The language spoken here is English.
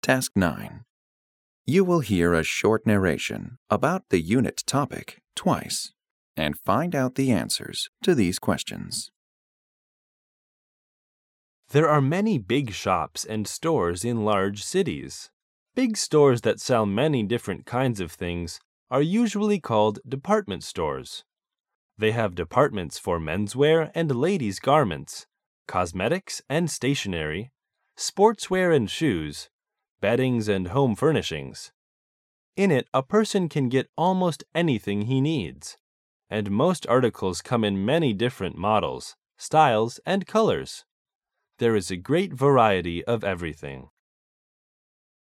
Task 9. You will hear a short narration about the unit topic twice and find out the answers to these questions. There are many big shops and stores in large cities. Big stores that sell many different kinds of things are usually called department stores. They have departments for menswear and ladies' garments, cosmetics and stationery, sportswear and shoes, beddings and home furnishings. In it, a person can get almost anything he needs, and most articles come in many different models, styles, and colors. There is a great variety of everything.